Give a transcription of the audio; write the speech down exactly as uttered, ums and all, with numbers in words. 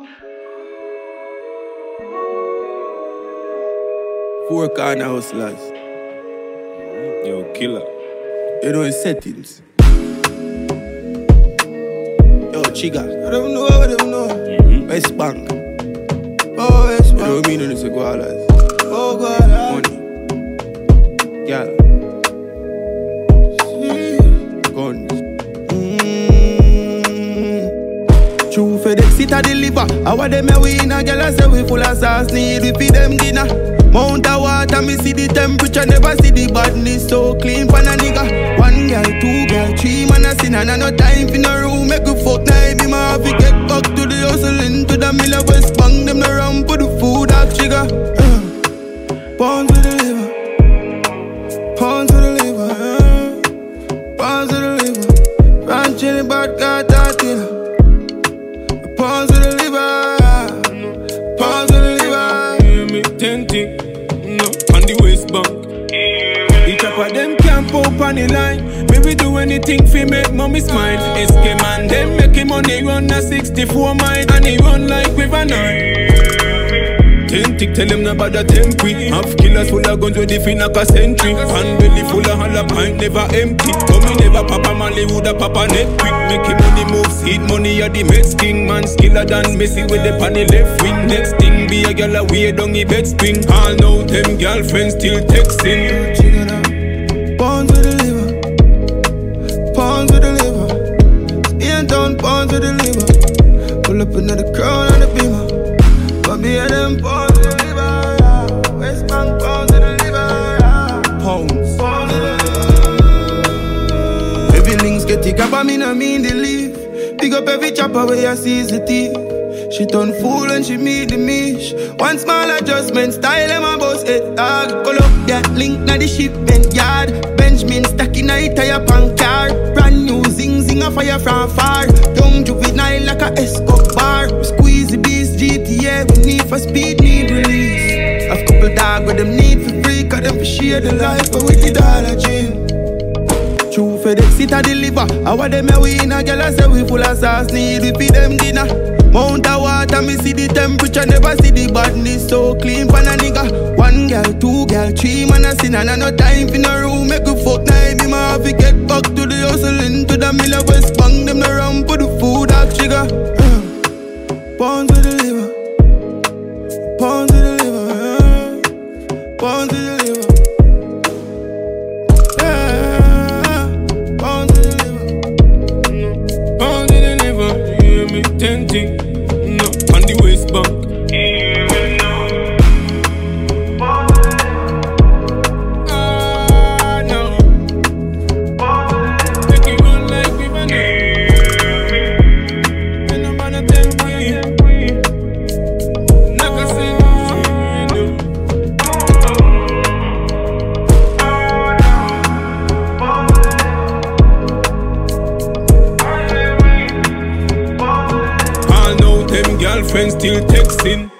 Four corner hustlers. Yo, killer. You know his settings. Yo, Chiga. I don't know, I don't know. Mm-hmm. West Bank. Oh, West Bank. You know what I mean on this Gualas. Oh, God. Money. Girl. Guns. Mm. True FedEx, it a deliver. How are them a win? A girl a say we full of sauce. Need we feed them dinner. Mount a water, me see the temperature. Never see the badness so clean for a nigga. One girl, two girl, three man a sin. And I no time for no room. Make a fuck now. Be my happy get back to the hustle. Into the middle West Bank. Them no run for the food dog sugar. uh. Pounds to the liver. Pounds to the liver. uh. Pounds to the liver. Ranch in the bad car tortilla. Pounds to the liver. Pounds to the liver. Hear me tempting, no, on the West Bank. The chopper them can't pop on the line. Me we do anything fi make mommy smile. S K man them making money run a sixty-four mile. And he run like river nine. Tempting, tell them about the temporary. Half killers full of guns ready fi knock a century. Pan belly full of hollow pint never empty. But me never papa Mali would a papa net quick. Making money move, seed money at the Mets king. Man skiller than Messi with the pan the left wing. Next thing be a girl away down the bed spring. All know them girlfriends still texting. Pounds to the liver. Pounds to the liver. Ain't down pounds to the liver. Pull up another crown on the beamer. But me and them pounds to the liver. yeah. West Bank pounds to the liver. yeah. Pounds. Pounds to the liver. Every links get it up, I mean I mean the leaf. Pick up every chopper where you see the thief. She turn fool when she meet the mish. One small adjustment, style and my boss head dog. Call up that link na the shipment yard. Benjamin stacking a tire pan car. Brand new zing zing a fire from far. Young juvenile like a Escobar. Squeeze the beast G T A. We need for speed, need release. Have couple dog with them need for free. Cause them for share the life but with the dollar gym. True FedEx it a deliver. How are them a win? A girl a say we full of sauce. Need we feed them dinner. Mount a water, me see the temperature. Never see the badness so clean for a nigga. One girl, two girl, three man a sin. And I no time for no room. Make a fuck now. Be my happy get back to the hustle. Into the middle West Bank. Them no run for the food dog sugar. uh. Pounds to the liver. Pounds to the liver. uh. Pounds to the liver. Tempting, no, on the West Bank. Ah, no. Make it run like we run it. And I'm on a temporary. Like I said, girlfriends still texting.